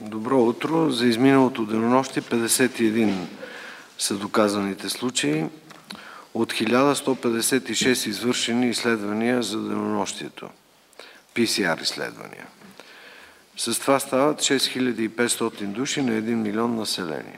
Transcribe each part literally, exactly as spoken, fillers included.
Добро утро. За изминалото денонощие петдесет и един са доказаните случаи от хиляда сто петдесет и шест извършени изследвания за денонощието. пи си ар изследвания. С това стават шест хиляди и петстотин души на един милион население.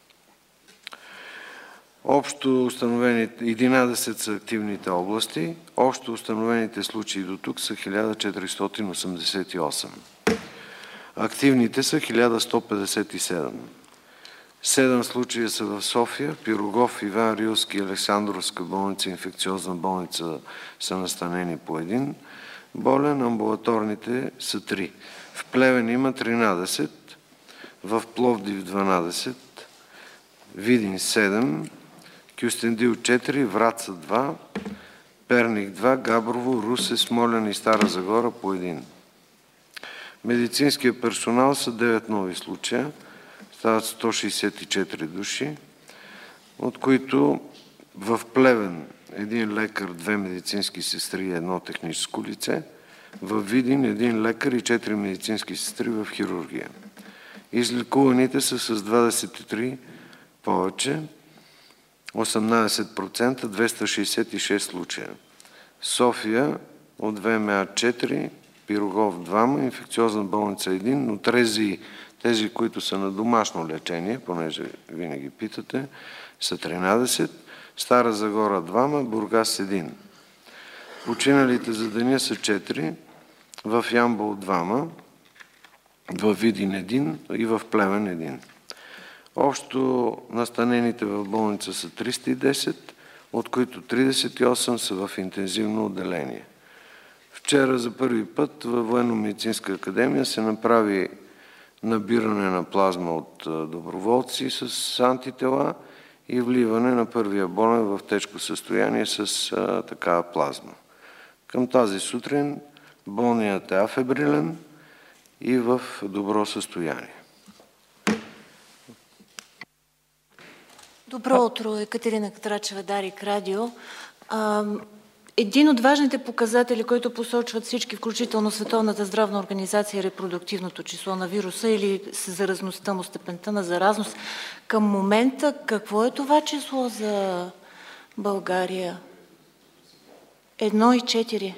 Общо установените, единадесет са активните области, общо установените случаи до тук са хиляда четиристотин осемдесет и осем. Активните са хиляда сто петдесет и седем. Седем случая са в София, Пирогов, Иван Рилски, Александровска болница, инфекциозна болница са настанени по един болен, амбулаторните са три. В Плевен има тринадесет, в Пловдив дванадесет, Видин седем, Кюстендил четири, Враца два, Перник два, Габрово, Русе, Смолян и Стара Загора по един. Медицинския персонал са девет нови случая, стават сто шейсет и четири души, от които в Плевен един лекар, две медицински сестри и едно техническо лице, в Видин един лекар и четири медицински сестри в хирургия. Излекуваните са с двадесет и три повече, осемнадесет процента, двеста шейсет и шест случая. София от ВМА четири, Пирогов двама, инфекциозна болница един, но тези, тези, които са на домашно лечение, понеже винаги питате, са тринадесет, Стара Загора двама, Бургас един. Починалите за деня са четири, в Ямбол двама, в Видин един и в Плевен един. Общо настанените в болница са триста и десет, от които тридесет и осем са в интензивно отделение. Вчера за първи път във Военно-медицинска академия се направи набиране на плазма от доброволци с антитела и вливане на първия болен в тежко състояние с а, такава плазма. Към тази сутрин болният е афебрилен и в добро състояние. Добро утро, Екатерина Катрачева, Дарик Радио. Един от важните показатели, които посочват всички, включително Световната здравна организация, е репродуктивното число на вируса или заразността му, степента на заразност. Към момента какво е това число за България? Едно и четири.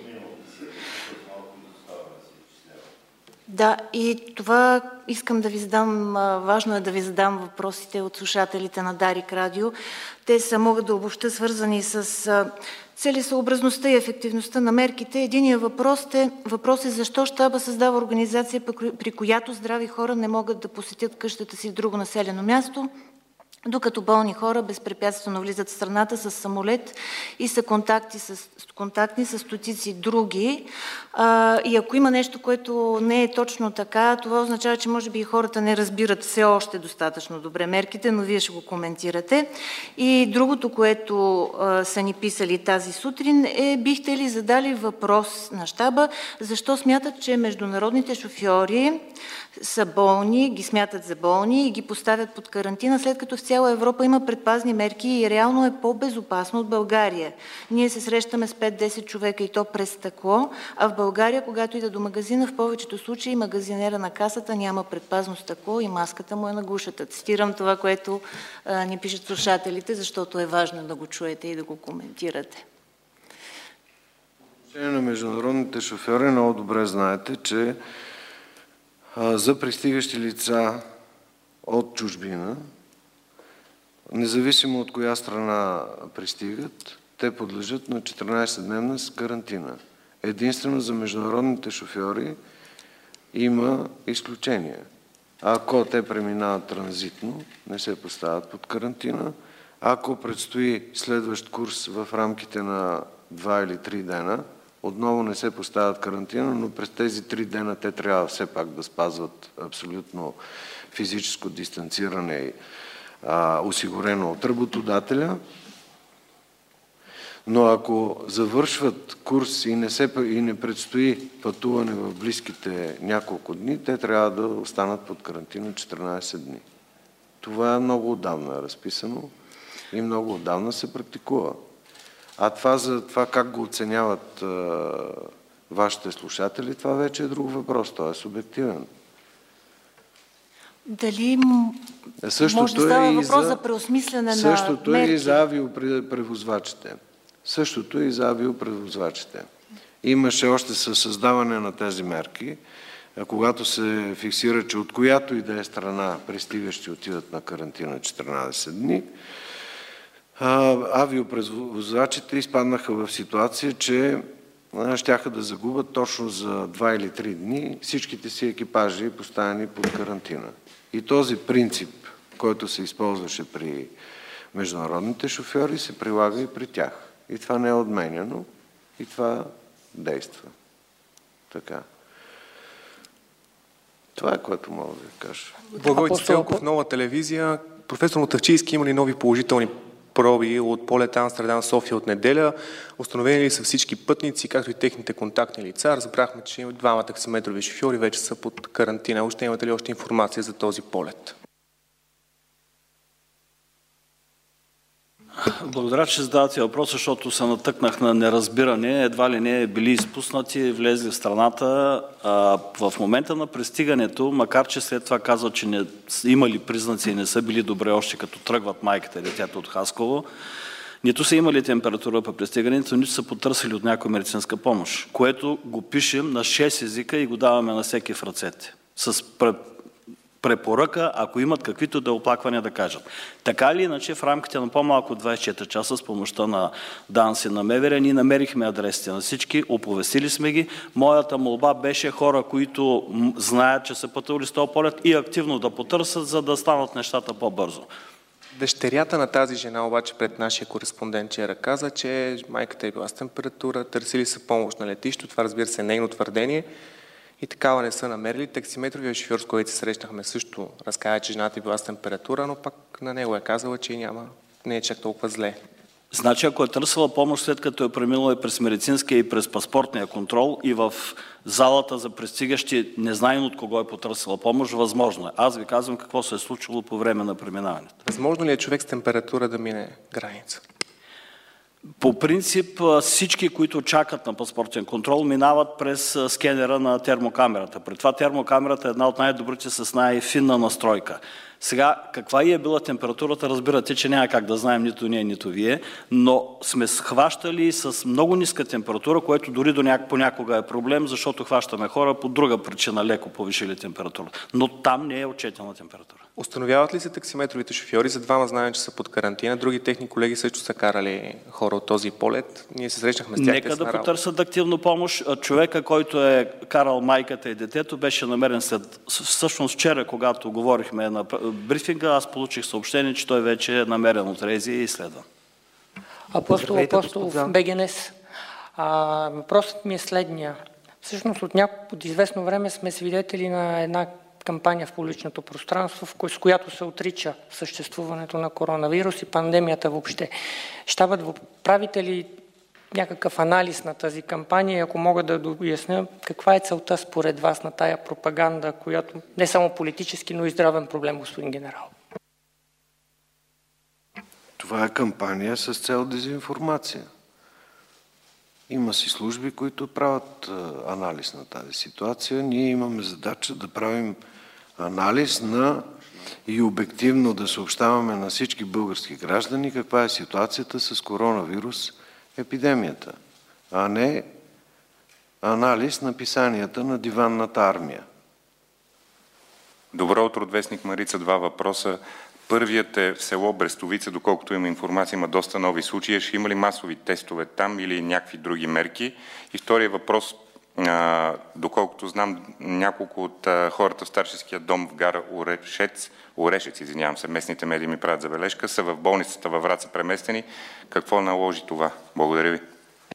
Да, и това искам да ви задам, важно е да ви задам въпросите от слушателите на Дарик Радио. Те са, могат да обобща, свързани с целесъобразността и ефективността на мерките. Единият въпрос е, въпрос е защо щаба създава организация, при която здрави хора не могат да посетят къщата си в друго населено място, докато болни хора безпрепятствено влизат в страната с самолет и са контакти с, контактни с стотици други. А, и ако има нещо, което не е точно така, това означава, че може би и хората не разбират все още достатъчно добре мерките, но вие ще го коментирате. И другото, което а, са ни писали тази сутрин е, бихте ли задали въпрос на щаба, защо смятат, че международните шофьори са болни, ги смятат за болни и ги поставят под карантина, след като в цяла Европа има предпазни мерки и реално е по-безопасно от България. Ние се срещаме с пет-десет човека и то през стъкло, а в България, когато ида до магазина, в повечето случаи магазинера на касата няма предпазно стъкло и маската му е на гушата. Цитирам това, което а, ни пишат слушателите, защото е важно да го чуете и да го коментирате. В отношение на международните шофьори много добре знаете, че а, за пристигащи лица от чужбина, независимо от коя страна пристигат, те подлежат на четиринадесетдневна карантина. Единствено за международните шофьори има изключения. Ако те преминават транзитно, не се поставят под карантина. Ако предстои следващ курс в рамките на два или три дена, отново не се поставят карантина, но през тези три дена те трябва все пак да спазват абсолютно физическо дистанциране и а, осигурено от работодателя. Но ако завършват курс и не, се, и не предстои пътуване в близките няколко дни, те трябва да останат под карантина четиринадесет дни. Това много отдавна е разписано и много отдавна се практикува. А това, за това как го оценяват а, вашите слушатели, това вече е друг въпрос. Той е субективен. Дали Същото може да става е въпрос за, за преосмислене на същото мерки? е и за авиопревозвачите. Същото е и за авиопревозвачите. Имаше още със създаване на тези мерки, когато се фиксира, че от която и да е страна пристигащи отидат на карантина четиринадесет дни, авиопревозвачите изпаднаха в ситуация, че щяха да загубят точно за два или три дни всичките си екипажи, поставени под карантина. И този принцип, който се използваше при международните шофьори, се прилага и при тях. И това не е отменяно, и това действа. Така. Това е, което мога да ви кажа. Благойци Целков, Нова телевизия. Професор Мутафчийски, има ли нови положителни проби от полета Амстердам-София от неделя? Установени ли са всички пътници, както и техните контактни лица? Разбрахме, че двама таксиметрови шофьори вече са под карантина. Още имате ли още информация за този полет? Благодаря, че задавате въпрос, защото се натъкнах на неразбиране. Едва ли не били изпуснати, влезли в страната. А, в момента на пристигането, макар че след това казват, че не имали признаци и не са били добре още като тръгват майката и детето от Хасково, нито са имали температура по пристигането, нито са потърсили от някоя медицинска помощ, което го пишем на шест езика и го даваме на всеки в ръцете. С препоръка, ако имат каквито да оплаквания да кажат. Така или иначе, в рамките на по-малко от двадесет и четири часа с помощта на ДАНС и на МВР, ние намерихме адресите на всички, оповестили сме ги. Моята молба беше хора, които знаят, че са пътували с този полет и активно да потърсят, за да станат нещата по-бързо. Дъщерята на тази жена обаче пред нашия кореспондент вчера каза, че майката е била с температура, търсили са помощ на летището. Това, разбира се, е нейно твърдение. И такава не са намерили. Таксиметровия шофьор, с който се срещнахме, също разказа, че жената е била с температура, но пак на него е казала, че няма, не е чак толкова зле. Значи, ако е търсила помощ, след като е преминала и през медицинския и през паспортния контрол и в залата за пристигащи, не знаем от кого е потърсила помощ, възможно е. Аз ви казвам какво се е случило по време на преминаването. Възможно ли е човек с температура да мине граница? По принцип всички, които чакат на паспортен контрол, минават през скенера на термокамерата. При това термокамерата е една от най-добрите с най-финна настройка. Сега, каква и е била температурата, разбирате, че няма как да знаем нито ние, нито вие, но сме схващали с много ниска температура, което дори до няк... понякога е проблем, защото хващаме хора по друга причина леко повишили температурата. Но там не е отчетена температура. Установяват ли се таксиметровите шофьори? За двама знаем, че са под карантина. Други техни колеги също са карали хора от този полет. Ние се срещнахме с тях. Нека да потърсят активно помощ. Човека, който е карал майката и детето, беше намерен след... Всъщност вчера, когато говорихме на брифинга, аз получих съобщение, че той вече е намерен от РЕЗИ и изследван. Апостол Апостолов, БГНЕС. Въпросът ми е следния. Всъщност от няколко от известно време сме свидетели на една кампания в публичното пространство, с която се отрича съществуването на коронавирус и пандемията въобще. Щабът, правите ли някакъв анализ на тази кампания, ако мога да доясня каква е целта според вас на тая пропаганда, която не само политически, но и здравен проблем, господин генерал? Това е кампания с цел дезинформация. Има си служби, които правят анализ на тази ситуация. Ние имаме задача да правим анализ на и обективно да съобщаваме на всички български граждани каква е ситуацията с коронавирус епидемията, а не анализ на писанията на диванната армия. Добро утро, вестник Марица. Два въпроса. Първият е в село Брестовица, доколкото има информация, има доста нови случаи. Ще има ли масови тестове там или някакви други мерки? И втория въпрос, а, доколкото знам, няколко от а, хората в старшеския дом в гара Орешец, Орешец, извинявам се, местните медии ми правят забележка, са в болницата във Враца преместени. Какво наложи това? Благодаря ви.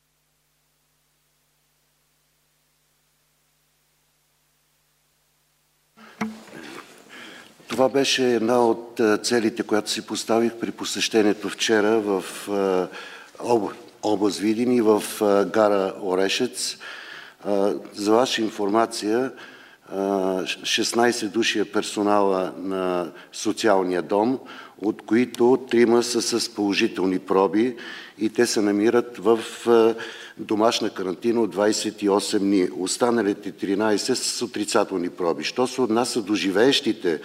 Това беше една от целите, която си поставих при посещението вчера в област Видин и в гара Орешец. За ваша информация, шестнадесет души е персонала на социалния дом, от които трима са с положителни проби и те се намират в домашна карантина от двадесет и осем дни. Останалите тринадесет с отрицателни проби. Що се отнася до живеещите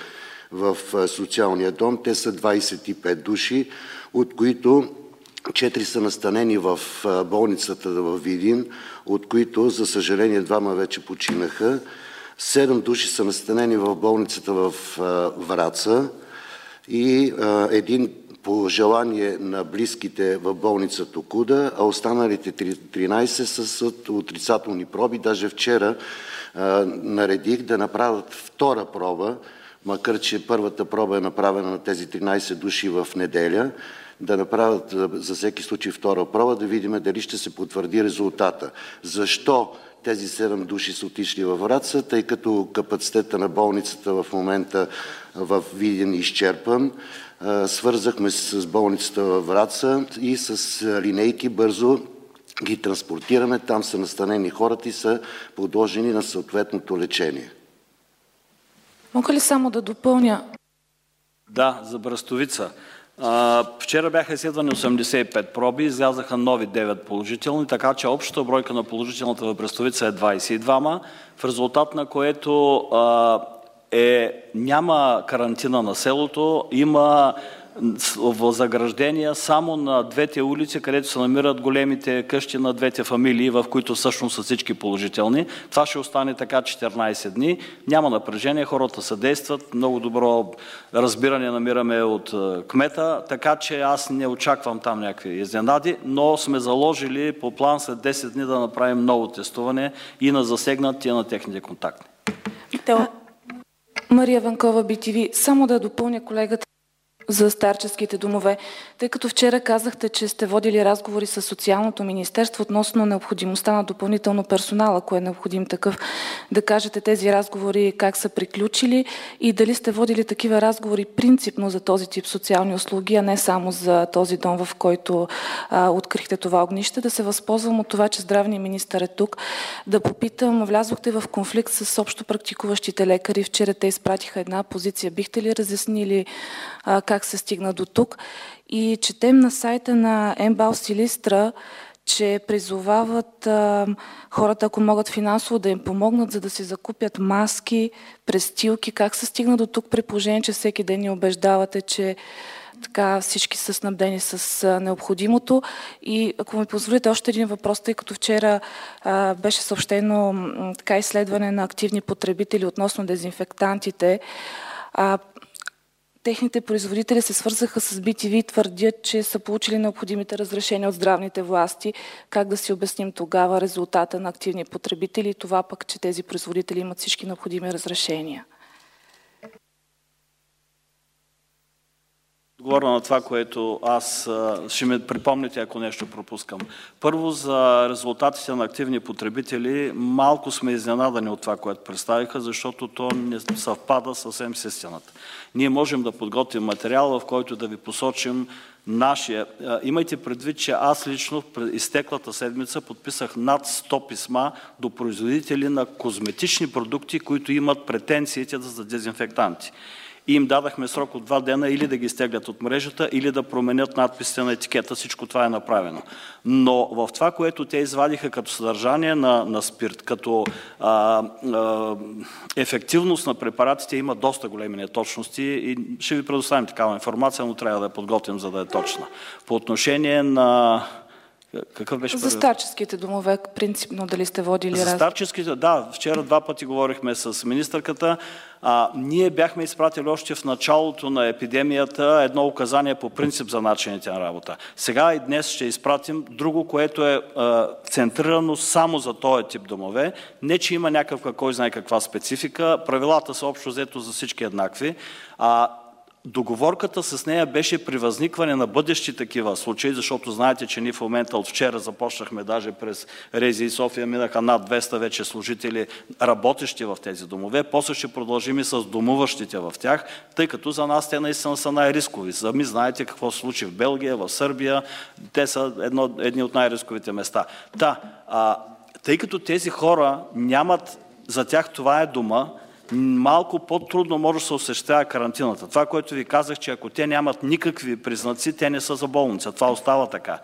в социалния дом. Те са двадесет и пет души, от които четири са настанени в болницата в Видин, от които, за съжаление, двама вече починаха. Седем души са настанени в болницата в Враца и един по желание на близките в болница Токуда, а останалите тринадесет са с отрицателни проби. Даже вчера а, наредих да направят втора проба, макар че първата проба е направена на тези тринадесет души в неделя, да направят за всеки случай втора проба, да видим дали ще се потвърди резултата. Защо тези седем души са отишли във Враца? Тъй като капацитета на болницата в момента в Видин е изчерпан. Свързахме се с болницата във Враца и с линейки бързо ги транспортираме. Там са настанени хората и са подложени на съответното лечение. Мога ли само да допълня? Да, за Брестовица. А, вчера бяха изследвани осемдесет и пет проби, излязаха нови девет положителни, така че общата бройка на положителната в Брестовица е двадесет и двама, в резултат на което а, е, няма карантина на селото, има заграждения само на двете улици, където се намират големите къщи на двете фамилии, в които всъщност са всички положителни. Това ще остане така четиринадесет дни. Няма напрежение, хората съдействат, много добро разбиране намираме от кмета, така че аз не очаквам там някакви изненади, но сме заложили по план след десет дни да направим ново тестуване и на засегнати, и на техните контактни. Мария Ванкова, Би Ти Ви. Само да допълня колегата за старческите домове, тъй като вчера казахте, че сте водили разговори с Социалното министерство относно необходимостта на допълнително персонал, ако е необходим такъв, да кажете тези разговори как са приключили и дали сте водили такива разговори принципно за този тип социални услуги, а не само за този дом, в който а, открихте това огнище. Да се възползвам от това, че здравният министър е тук, да попитам, влязохте в конфликт с общо практикуващите лекари. Вчера те изпратиха една позиция. Бихте ли разяснили а, как се стигна до тук? И четем на сайта на МБАЛ Силистра, че призовават а, хората, ако могат финансово, да им помогнат, за да си закупят маски, престилки. Как се стигна до тук, при положение, че всеки ден ни убеждавате, че така всички са снабдени с а, необходимото? И ако ми позволите още един въпрос, тъй като вчера а, беше съобщено м, така изследване на активни потребители относно дезинфектантите. А, Техните производители се свързаха с Би Ти Ви и твърдят, че са получили необходимите разрешения от здравните власти. Как да си обясним тогава резултата на активни потребители и това пък, че тези производители имат всички необходими разрешения? Отговоря на това, което аз ще ме припомните, ако нещо пропускам. Първо, за резултатите на активни потребители, малко сме изненадани от това, което представиха, защото то не съвпада съвсем с истината. Ние можем да подготвим материал, в който да ви посочим нашия. Имайте предвид, че аз лично в изтеклата седмица подписах над сто писма до производители на козметични продукти, които имат претенциите за дезинфектанти. И им дадахме срок от два дена или да ги стеглят от мрежата, или да променят надписите на етикета. Всичко това е направено. Но в това, което те извадиха като съдържание на, на спирт, като а, а, ефективност на препаратите, има доста големи неточности и ще ви предоставим такава информация, но трябва да я подготвим, за да е точна. По отношение на... Какъв беше за старческите домове, принципно, дали сте водили разговор? За старческите, да. Вчера два пъти говорихме с министърката. А, ние бяхме изпратили още в началото на епидемията едно указание по принцип за начините на работа. Сега и днес ще изпратим друго, което е а, центрирано само за този тип домове. Не, че има някаква, кой знае каква специфика. Правилата са общо взето за всички еднакви. А, Договорката с нея беше при възникване на бъдещи такива случаи, защото знаете, че ние в момента от вчера започнахме даже през Рези и София, минаха над двеста вече служители, работещи в тези домове. После ще продължим и с домуващите в тях, тъй като за нас те наистина са най-рискови. Сами знаете какво се случи в Белгия, в Сърбия. Те са едно, едни от най-рисковите места. Та, а, тъй като тези хора нямат, за тях това е дома, малко по-трудно може да се осъществява карантината. Това, което ви казах, че ако те нямат никакви признаци, те не са за болница. Това остава така.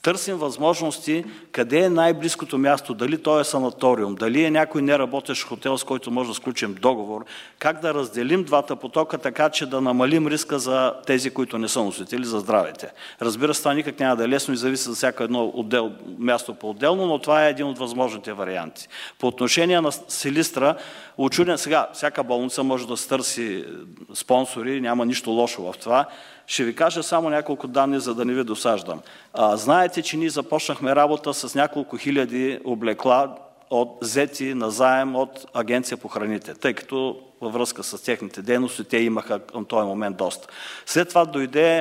Търсим възможности къде е най-близкото място, дали то е санаториум, дали е някой неработещ хотел, с който може да сключим договор, как да разделим двата потока, така че да намалим риска за тези, които не са носители, за здравите. Разбира се, това никак няма да е лесно и зависи за всяко едно отдел, място по-отделно, но това е един от възможните варианти. По отношение на Силистра, учуден сега, всяка болница може да стърси спонсори, няма нищо лошо в това. Ще ви кажа само няколко данни, за да не ви досаждам. А, знаете, че ние започнахме работа с няколко хиляди облекла от взети на заем от Агенция по храните, тъй като във връзка с техните дейности те имаха към този момент доста. След това дойде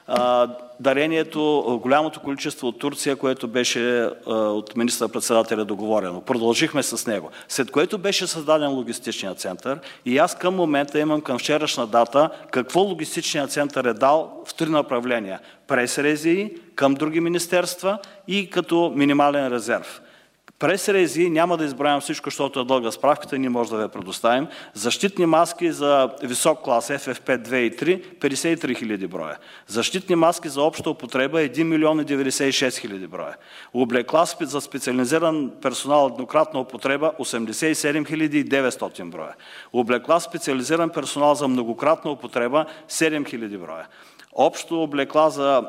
а, дарението, голямото количество от Турция, което беше а, от министър-председателя договорено. Продължихме с него. След което беше създаден логистичният център и аз към момента имам към вчерашна дата какво логистичният център е дал в три направления. През РЗИ, към други министерства и като минимален резерв. През РЗИ няма да избравям всичко, защото е дълга справката, ние може да ви предоставим. Защитни маски за висок клас Еф Еф Пи две и три, петдесет и три хиляди броя. Защитни маски за обща употреба, един милион и деветдесет и шест хиляди броя. Облекла за специализиран персонал еднократна употреба, осемдесет и седем хиляди и деветстотин броя. Облекла специализиран персонал за многократна употреба, седем хиляди броя. Общо облекла за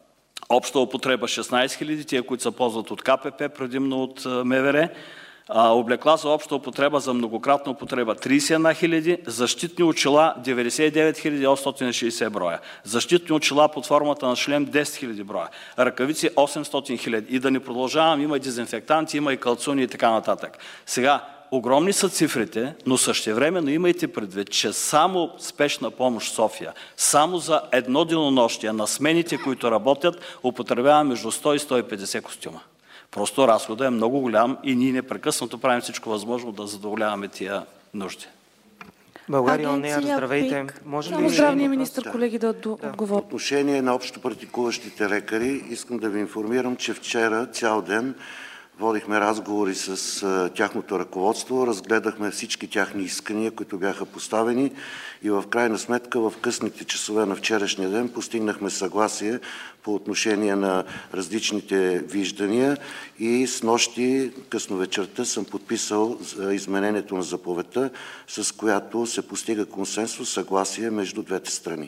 обща употреба шестнадесет хиляди, тия, които се ползват от Ка Пе Пе, предимно от Ме Ве Ре. Облекла за обща употреба за многократна употреба тридесет и една хиляди, защитни очила деветдесет и девет хиляди осемстотин и шейсет броя, защитни очила под формата на шлем десет хиляди броя, ръкавици осемстотин хиляди. И да не продължавам, има и дезинфектанти, има и калцуни и така нататък. Сега, огромни са цифрите, но същевременно имайте предвид, че само спешна помощ в София, само за едно денонощие на смените, които работят, употребява между сто и сто и петдесет костюма. Просто разходът е много голям и ние непрекъснато правим всичко възможно да задоволяваме тия нужди. България, Онея, здравейте. Може ли... Само здравния министър, да. Колеги, да, да отговоря. По отношение на общо практикуващите лекари, искам да ви информирам, че вчера цял ден водихме разговори с а, тяхното ръководство, разгледахме всички тяхни искания, които бяха поставени и в крайна сметка в късните часове на вчерашния ден постигнахме съгласие по отношение на различните виждания и снощи късно вечерта съм подписал изменението на заповедта, с която се постига консенсус, съгласие между двете страни.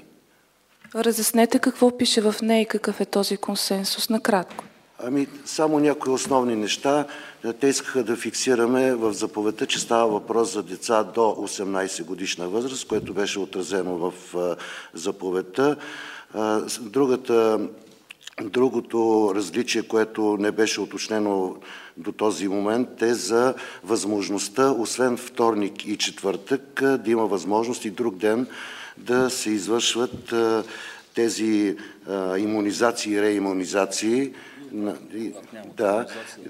Разяснете какво пише в нея и какъв е този консенсус, накратко. Ами, само някои основни неща. Те искаха да фиксираме в заповедта, че става въпрос за деца до осемнадесет годишна възраст, което беше отразено в заповедта. Другата, другото различие, което не беше уточнено до този момент, е за възможността, освен вторник и четвъртък, да има възможност и друг ден да се извършват тези имунизации и реимунизации. Да,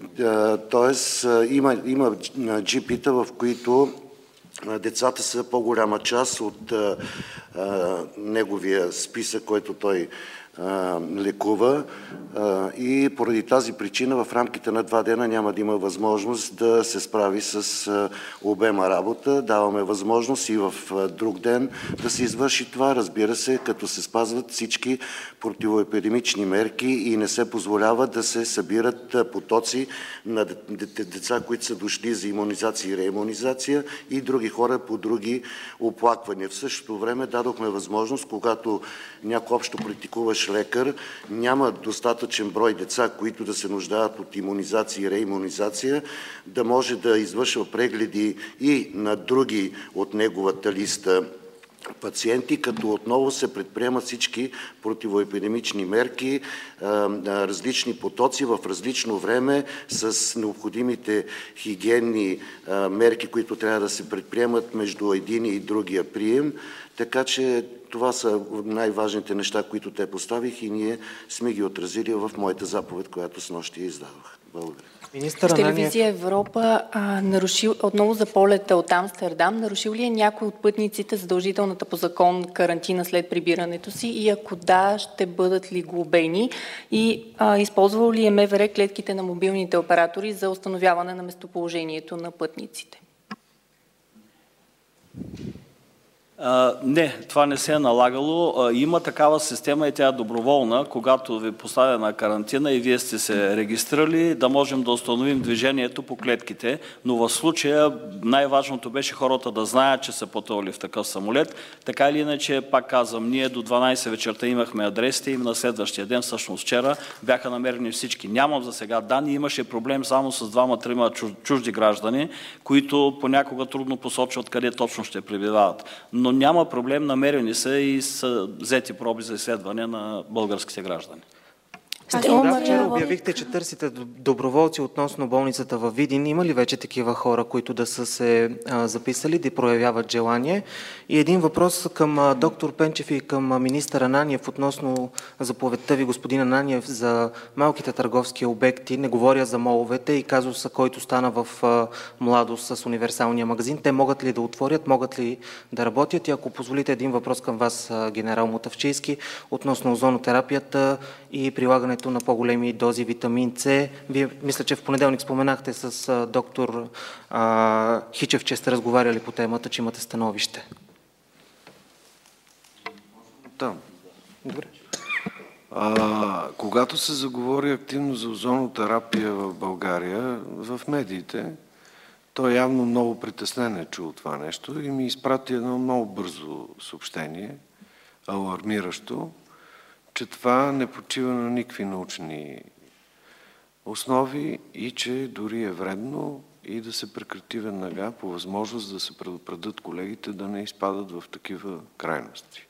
т.е. има, има джи пи-та, в които децата са по-голяма част от а, а, неговия списък, който той а, лекува а, и поради тази причина в рамките на два дена няма да има възможност да се справи с а, обема работа. Даваме възможност и в а, друг ден да се извърши това, разбира се, като се спазват всички противоепидемични мерки и не се позволява да се събират потоци на деца, които са дошли за имунизация и реимунизация и други хора по други оплаквания. В същото време дадохме възможност, когато някой общо практикуващ лекар няма достатъчен брой деца, които да се нуждаят от имунизация и реимунизация, да може да извършва прегледи и на други от неговата листа пациенти, като отново се предприемат всички противоепидемични мерки, различни потоци в различно време с необходимите хигиенни мерки, които трябва да се предприемат между един и другия прием. Така че това са най-важните неща, които те поставих и ние сме ги отразили в моята заповед, която снощи издадох. Благодаря. Министър Телевизия Европа а, нарушил, отново за полета от Амстердам, нарушил ли е някой от пътниците задължителната по закон карантина след прибирането си и ако да, ще бъдат ли глобени и а, използвал ли е Ме Ве Ре клетките на мобилните оператори за установяване на местоположението на пътниците? А, не, това не се е налагало. А, има такава система и тя е доброволна, когато ви поставя на карантина и вие сте се регистрирали, да можем да установим движението по клетките, но в случая най-важното беше хората да знаят, че са пътували в такъв самолет. Така или иначе, пак казвам, ние до дванайсет вечерта имахме адресите и на следващия ден, всъщност вчера, бяха намерени всички. Нямам за сега данни, имаше проблем само с двама-трима чужди граждани, които понякога трудно посочват къде точно ще пребивават. Но няма проблем, намерени са и са взети проби за изследване на българските граждани. Да, вчера обявихте, че търсите доброволци относно болницата във Видин. Има ли вече такива хора, които да са се а, записали, да проявяват желание? И един въпрос към а, доктор Пенчев и към а, министър Ананиев относно заповедта ви, господин Ананиев, за малките търговски обекти. Не говоря за моловете и казуса, който стана в а, Младост с универсалния магазин. Те могат ли да отворят, могат ли да работят? И ако позволите един въпрос към вас, а, генерал Мутафчийски, относно озонотерапията и прилагането на по-големи дози витамин С. Вие, мисля, че в понеделник споменахте с а, доктор а, Хичев, че сте разговаряли по темата, че имате становище. Да. Добре. А, когато се заговори активно за озонотерапия в България, в медиите, той явно много притеснен е чул това нещо и ми изпрати едно много бързо съобщение, алармиращо, че това не почива на никакви научни основи и че дори е вредно и да се прекрати веднага по възможност да се предупредят колегите да не изпадат в такива крайности.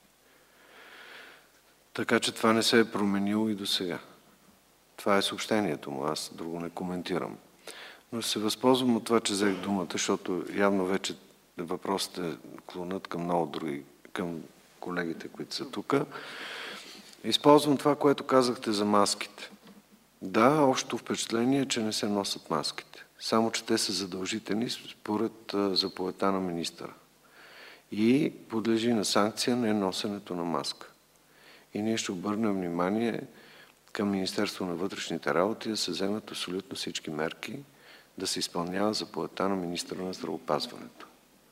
Така че това не се е променило и до сега. Това е съобщението му, аз друго не коментирам. Но се възползвам от това, че взех думата, защото явно вече въпросите клонят към много други, към колегите, които са тук. Използвам това, което казахте за маските. Да, общото впечатление е, че не се носят маските. Само, че те са задължителни според заповедта на министъра. И подлежи на санкция не носенето на маска. И ние ще обърнем внимание към Министерство на вътрешните работи да се вземат абсолютно всички мерки да се изпълнява заповедта на министъра на здравеопазването.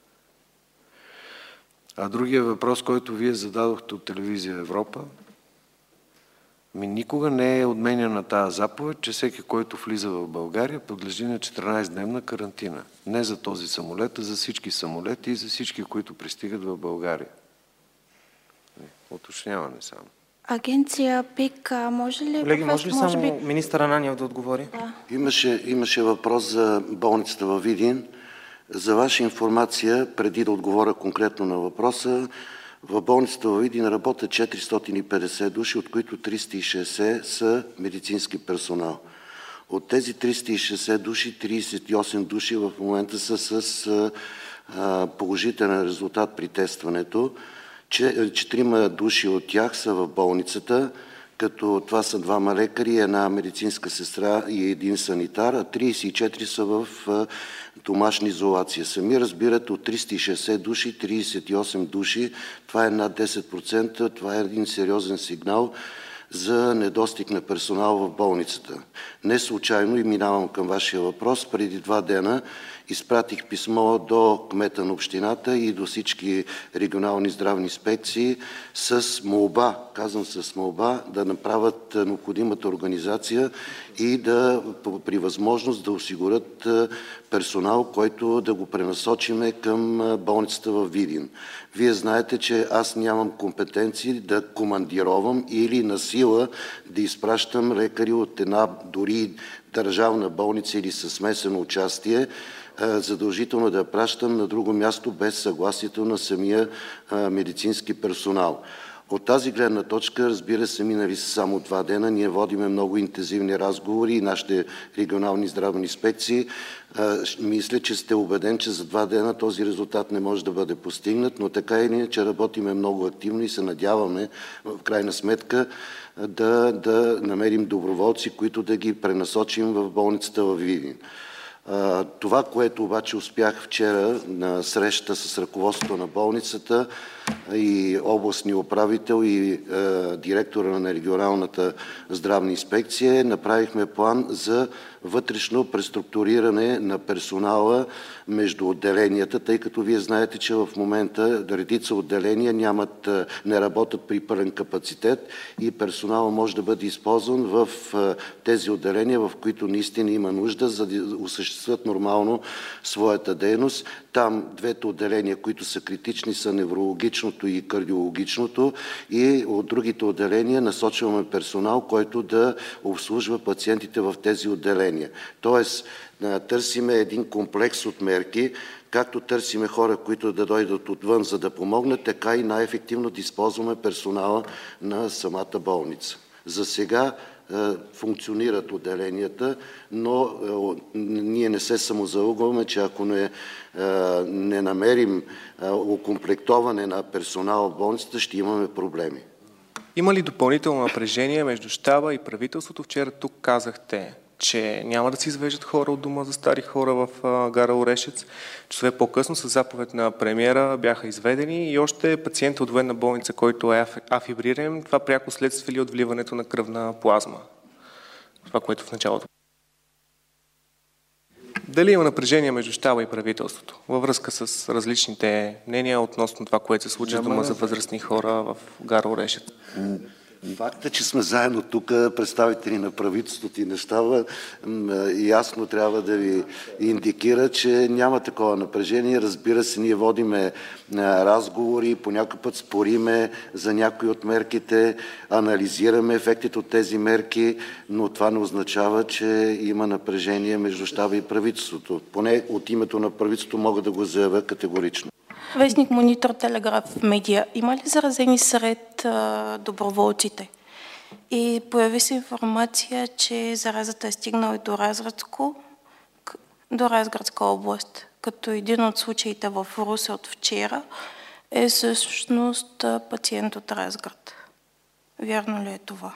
А другия въпрос, който вие зададохте от телевизия Европа, ми никога не е отменяна тази заповед, че всеки, който влиза в България, подлежи на четиринайсетдневна карантина. Не за този самолет, а за всички самолети и за всички, които пристигат в България. Уточняване само. Агенция ПИК, може ли... Колеги, може ли само може би... министър Ананиев да отговори? Да. Имаше, имаше въпрос за болницата във Видин. За ваша информация, преди да отговоря конкретно на въпроса, в болницата във Видин работят четиристотин и петдесет души, от които триста и шейсет са медицински персонал. От тези триста и шейсет души, трийсет и осем души в момента са с а, положителен резултат при тестването. Четирима души от тях са в болницата, като това са двама лекари, една медицинска сестра и един санитар, а трийсет и четири са в домашна изолация. Сами разбирате, от триста и шейсет души, трийсет и осем души, това е над десет процента, това е един сериозен сигнал за недостиг на персонал в болницата. Не случайно, и минавам към вашия въпрос, преди два дена изпратих писмо до кмета на общината и до всички регионални здравни инспекции с молба, казвам с молба, да направят необходимата организация и да при възможност да осигурят персонал, който да го пренасочиме към болницата във Видин. Вие знаете, че аз нямам компетенции да командировам или на сила да изпращам лекари от една дори държавна болница или със смесено участие, задължително да пращам на друго място без съгласието на самия медицински персонал. От тази гледна точка, разбира се, минали са само два дена. Ние водиме много интензивни разговори и нашите регионални здравни инспекции. Мисля, че сте убеден, че за два дена този резултат не може да бъде постигнат, но така или иначе работиме много активно и се надяваме в крайна сметка да, да намерим доброволци, които да ги пренасочим в болницата във Видин. Това, което обаче успях вчера на среща с ръководството на болницата и областния управител и е, директора на регионалната здравна инспекция, направихме план за вътрешно преструктуриране на персонала между отделенията, тъй като вие знаете, че в момента редица отделения нямат, не работят при пълен капацитет и персонал може да бъде използван в тези отделения, в които наистина има нужда, за да осъществят нормално своята дейност. Там двете отделения, които са критични, са неврологичното и кардиологичното, и от другите отделения насочваме персонал, който да обслужва пациентите в тези отделения. Тоест, търсиме един комплекс от мерки, както търсиме хора, които да дойдат отвън, за да помогнат, така и най-ефективно да използваме персонала на самата болница. За сега функционират отделенията, но ние не се самозалъгваме, че ако не, не намерим окомплектоване на персонал в болницата, ще имаме проблеми. Има ли допълнително напрежение между щаба и правителството? Вчера тук казахте, че няма да се извеждат хора от дома за стари хора в гара Орешец. Часове по-късно с заповед на премиера бяха изведени и още пациент от военна болница, който е афибриран. Това пряко следствие ли от вливането на кръвна плазма? Това, което в началото. Дали има напрежение между щаба и правителството във връзка с различните мнения относно това, което се случи в дома за възрастни хора в гара Орешец? Факта, че сме заедно тук, представители на правителството и на щаба, ясно трябва да ви индикира, че няма такова напрежение. Разбира се, ние водиме разговори, по някой път спориме за някои от мерките, анализираме ефектите от тези мерки, но това не означава, че има напрежение между щаба и правителството. Поне от името на правителството мога да го заявя категорично. Вестник Монитор, Телеграф, Медиа. Има ли заразени сред а, доброволците? И появи се информация, че заразата е стигнала и до Разградско, до Разградска област, като един от случаите в Русе от вчера е всъщност пациент от Разград. Вярно ли е това?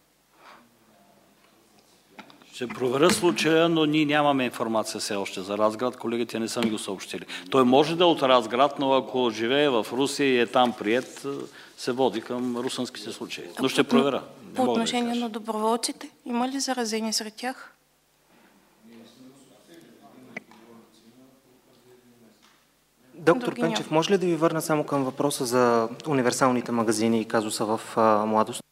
Ще проверя случая, но ние нямаме информация все още за Разград. Колегите не са ми го съобщили. Той може да е от Разград, но ако живее в Русия и е там приет, се води към русенските случаи. Но ще проверя. По отношение да на доброволците, има ли заразени сред тях? Доктор Пенчев, може ли да ви върна само към въпроса за универсалните магазини и казуса в а, Младост?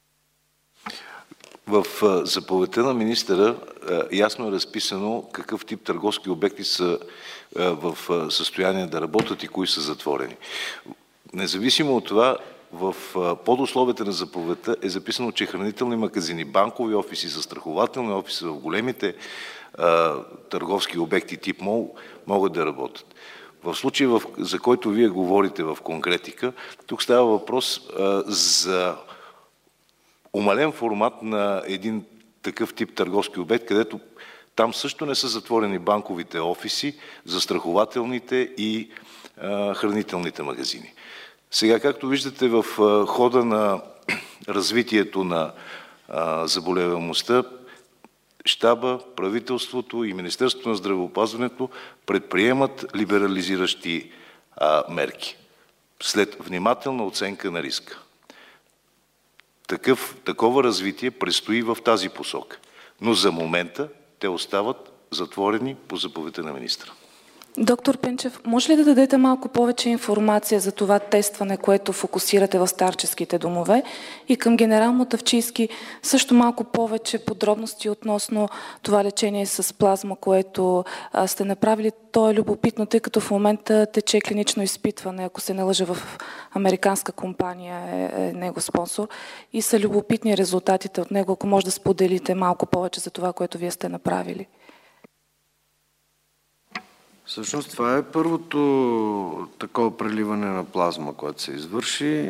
В заповедта на министъра ясно е разписано какъв тип търговски обекти са в състояние да работят и кои са затворени. Независимо от това, в подусловията на заповедта е записано, че хранителни магазини, банкови офиси, застрахователни офиси в големите търговски обекти тип мол могат да работят. В случая, за който вие говорите в конкретика, тук става въпрос за умален формат на един такъв тип търговски обект, където там също не са затворени банковите офиси, застрахователните и а, хранителните магазини. Сега, както виждате, в а, хода на развитието на а, заболеваемостта, щаба, правителството и Министерството на здравеопазването предприемат либерализиращи а, мерки след внимателна оценка на риска. Такъв, такова развитие предстои в тази посока. Но за момента те остават затворени по заповедта на министра. Доктор Пенчев, може ли да дадете малко повече информация за това тестване, което фокусирате в старческите домове, и към генерал Мутафчийски също малко повече подробности относно това лечение с плазма, което а, сте направили? То е любопитно, тъй като в момента тече клинично изпитване, ако се не лъжа, в американска компания е, е него спонсор, и са любопитни резултатите от него. Ако може да споделите малко повече за това, което вие сте направили. Всъщност това е първото такова преливане на плазма, което се извърши.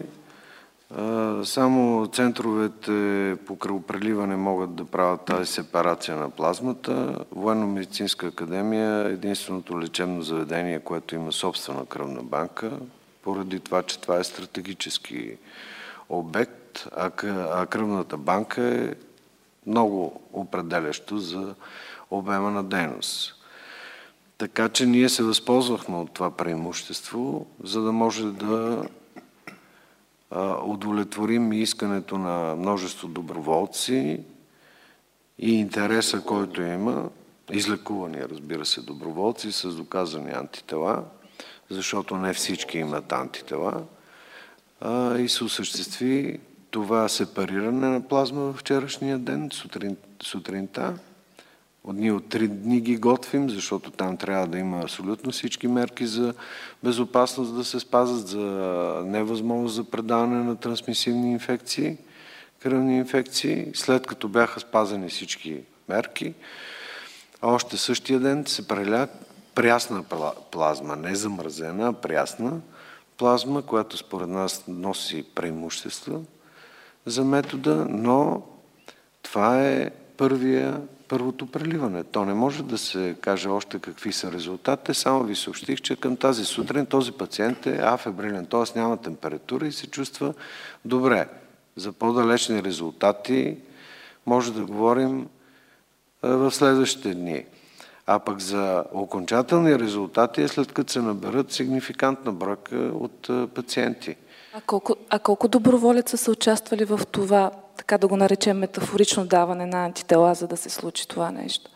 Само центровете по кръвопреливане могат да правят тази сепарация на плазмата. Военно-медицинска академия е единственото лечебно заведение, което има собствена кръвна банка, поради това, че това е стратегически обект, а кръвната банка е много определящо за обема на дейност. Така че ние се възползвахме от това преимущество, за да може да удовлетворим искането на множество доброволци и интереса, който има, излекувани, разбира се, доброволци с доказани антитела, защото не всички имат антитела, а, и се осъществи това сепариране на плазма във вчерашния ден, сутрин, сутринта. От ние от три дни ги готвим, защото там трябва да има абсолютно всички мерки за безопасност да се спазят, за невъзможност за предаване на трансмисивни инфекции, кръвни инфекции. След като бяха спазени всички мерки, още същия ден се преля прясна плазма, не замразена, а прясна плазма, която според нас носи преимущества за метода, но това е първия, първото преливане. То не може да се каже още какви са резултатите, само ви съобщих, че към тази сутрин този пациент е афебрилен, т.е. няма температура и се чувства добре. За по-далечни резултати може да говорим в следващите дни. А пък за окончателни резултати е след като се наберат сигнификантна бройка от пациенти. А колко, а колко доброволеца са участвали в това, така да го наречем метафорично даване на антитела, за да се случи това нещо?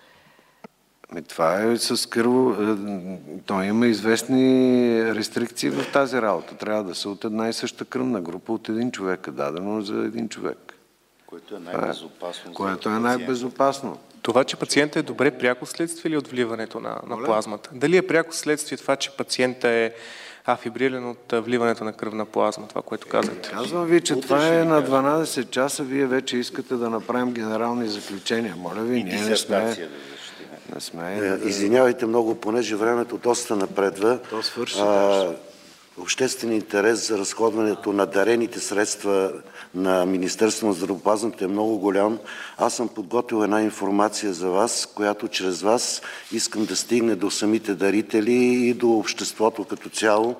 Ами това е с кръво. То има известни рестрикции в тази работа. Трябва да са от една и съща кръвна група, от един човек е дадено за един човек. Което е най-безопасно. Което е най-безопасно. Това, че пациентът е добре, пряко следствие ли от вливането на, на плазмата? Дали е пряко следствие това, че пациентът е афибрилен от вливането на кръвна плазма, това, което казвате? Казвам ви, че това е на дванадесет часа, вие вече искате да направим генерални заключения. Моля ви, ние не сме... Не сме... Извинявайте много, понеже времето доста напредва. То свърши. А, обществен интерес за разходването на дарените средства на Министерството на здравеопазването е много голям. Аз съм подготвил една информация за вас, която чрез вас искам да стигне до самите дарители и до обществото като цяло.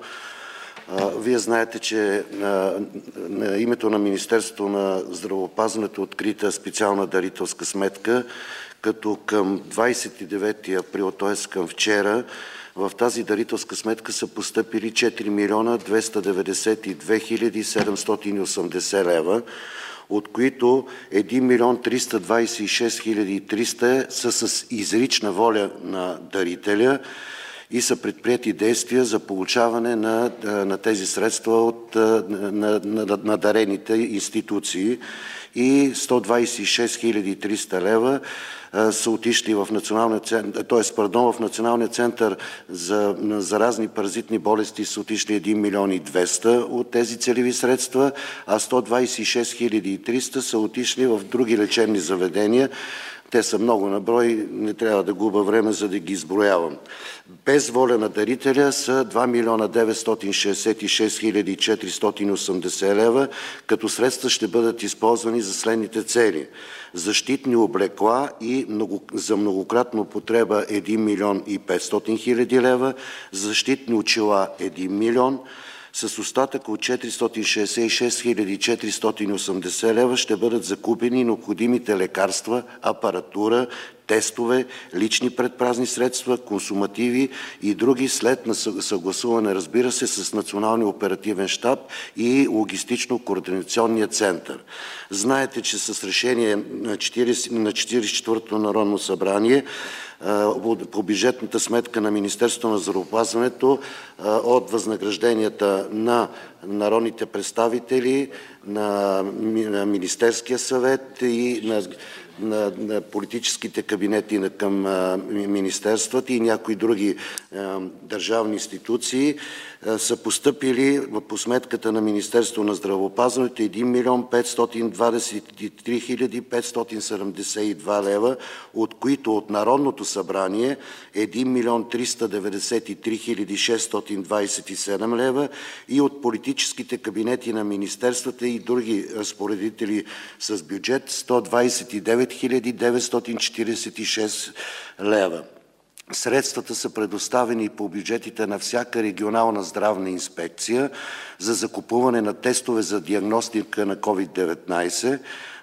Вие знаете, че на, на името на Министерството на здравеопазването е открита специална дарителска сметка, като към двадесет и девети април, т.е. към вчера, в тази дарителска сметка са постъпили четири милиона двеста деветдесет и две хиляди седемстотин и осемдесет лева, от които един милион триста двадесет и шест хиляди и триста са с изрична воля на дарителя и са предприети действия за получаване на, на тези средства от на, на, на дарените институции, и сто двадесет и шест хиляди и триста лева са отишли в Националния център, т.е. пардон, в Националния център за заразни паразитни болести са отишли един милион и двеста от тези целеви средства, а сто двадесет и шест хиляди и триста са отишли в други лечебни заведения. Те са много на брой, не трябва да губя време, за да ги изброявам. Без воля на дарителя са два милиона деветстотин шестдесет и шест хиляди четиристотин и осемдесет лева, като средства ще бъдат използвани за следните цели: защитни облекла и много, за многократна употреба един милион и петстотин хиляди лева, защитни очила един милион, с остатък от четиристотин шестдесет и шест хиляди четиристотин и осемдесет лева ще бъдат закупени необходимите лекарства, апаратура, тестове, лични предпазни средства, консумативи и други след съгласуване, разбира се, с Националния оперативен щаб и логистично-координационния център. Знаете, че с решение на четиридесет и четвъртото Народно събрание по бюджетната сметка на Министерството на здравеопазването от възнагражденията на народните представители, на Министерския съвет и на На, на политическите кабинети на, към а, министерствата и някои други а, държавни институции а, са постъпили по сметката на Министерството на здравеопазването един милион петстотин двадесет и три хиляди петстотин седемдесет и два лева, от които от Народното събрание един милион триста деветдесет и три хиляди шестстотин двадесет и седем лева и от политическите кабинети на министерствата и други разпоредители с бюджет сто двадесет и девет хиляди деветстотин четиридесет и шест лева. Средствата са предоставени по бюджетите на всяка регионална здравна инспекция за закупуване на тестове за диагностика на ковид деветнадесет.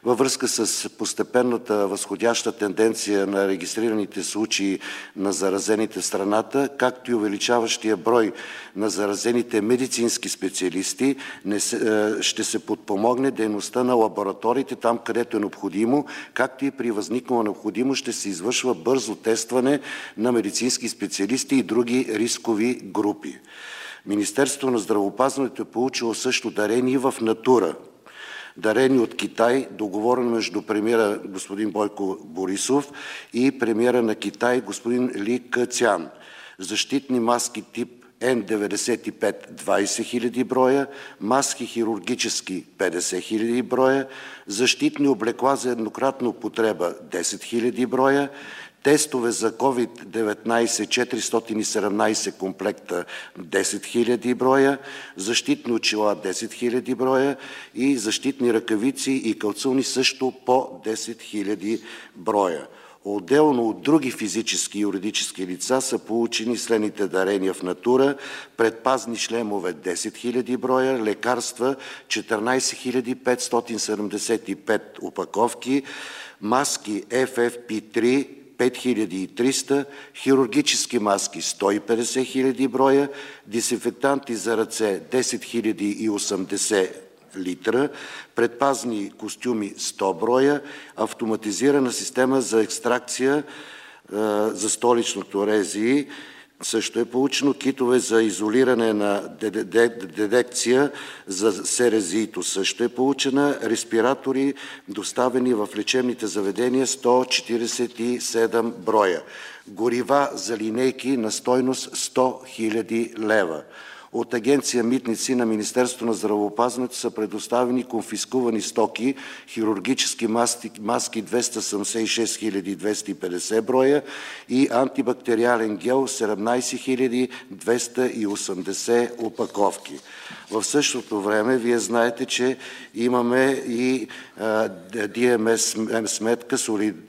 във връзка с постепенната възходяща тенденция на регистрираните случаи на заразените в страната, както и увеличаващия брой на заразените медицински специалисти, не се, ще се подпомогне дейността на лабораториите там, където е необходимо, както и при възникнала необходимост ще се извършва бързо тестване на медицински специалисти и други рискови групи. Министерството на здравеопазването е получило също дарение в натура. Дарени от Китай, договорено между премиера господин Бойко Борисов и премиера на Китай господин Ли Къцян. Защитни маски тип Н деветдесет и пет – двадесет хиляди броя, маски хирургически – петдесет хиляди броя, защитни облекла за еднократна употреба – десет хиляди броя, тестове за ковид деветнадесет – четиристотин и седемнадесет комплекта – десет хиляди броя, защитни очила – десет хиляди броя и защитни ръкавици и калцуни също по десет хиляди броя. Отделно от други физически и юридически лица са получени следните дарения в натура: предпазни шлемове десет хиляди броя, лекарства четиринадесет хиляди петстотин седемдесет и пет опаковки, маски Еф Еф Пи три пет хиляди и триста, хирургически маски сто и петдесет хиляди броя, дезинфектанти за ръце десет хиляди и осемдесет литра, предпазни костюми сто броя, автоматизирана система за екстракция за столичното РЗИ също е получено, китове за изолиране на детекция за СРЗИ-то също е получена, респиратори доставени в лечебните заведения сто четиридесет и седем броя, горива за линейки на стойност сто хиляди лева. От Агенция Митници на Министерството на здравеопазването са предоставени конфискувани стоки: хирургически маски, маски двеста седемдесет и шест хиляди двеста и петдесет броя и антибактериален гел седемнадесет хиляди двеста и осемдесет опаковки. В същото време вие знаете, че имаме и Ди Ем Ес сметка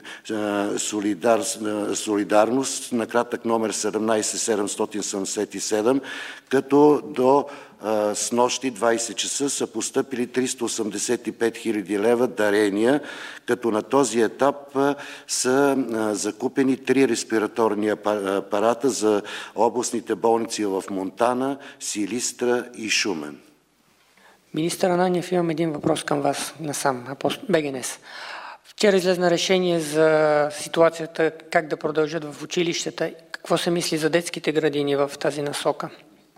солидар, солидарност, на кратък номер седемнадесет седемстотин седемдесет и седем, като до снощи двадесет часа са постъпили триста осемдесет и пет хиляди лева дарения, като на този етап са закупени три респираторни апарата за областните болници в Монтана, Силистра и Шумен. Министър Ананиев, имам един въпрос към вас насам, Б Г Н С. Вчера излезна решение за ситуацията как да продължат в училищата. Какво се мисли за детските градини в тази насока?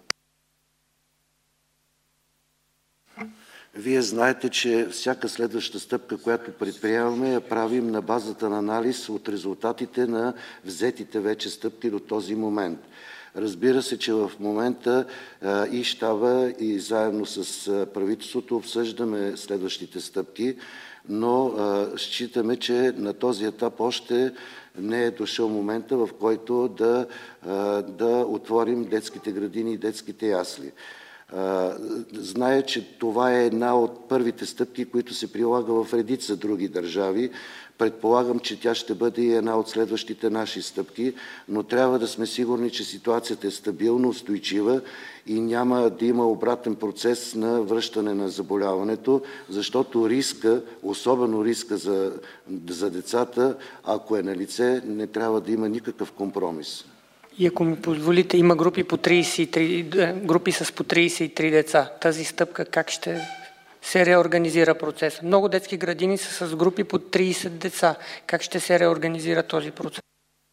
Вие знаете, че всяка следваща стъпка, която предприемаме, я правим на базата на анализ от резултатите на взетите вече стъпки до този момент. Разбира се, че в момента и щаба, и заедно с правителството обсъждаме следващите стъпки, но считаме, че на този етап още не е дошъл момента, в който да, да отворим детските градини и детските ясли. Знае, че това е една от първите стъпки, които се прилага в редица други държави. Предполагам, че тя ще бъде и една от следващите наши стъпки, но трябва да сме сигурни, че ситуацията е стабилна, устойчива и няма да има обратен процес на връщане на заболяването, защото риска, особено риска за, за децата, ако е налице, не трябва да има никакъв компромис. И ако ми позволите, има групи, по тридесет и три, групи с по тридесет и три деца. Тази стъпка как ще се реорганизира процеса? Много детски градини са с групи по тридесет деца. Как ще се реорганизира този процес?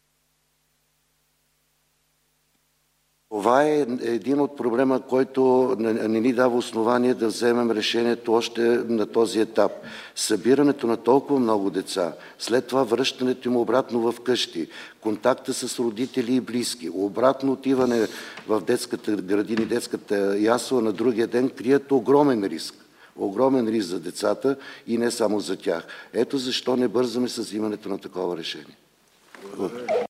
Това е един от проблема, който не ни дава основание да вземем решението още на този етап. Събирането на толкова много деца, след това връщането им обратно в къщи, контакта с родители и близки, обратно отиване в детската градина, детската ясла на другия ден крият огромен риск. Огромен риск за децата и не само за тях. Ето защо не бързаме с взимането на такова решение.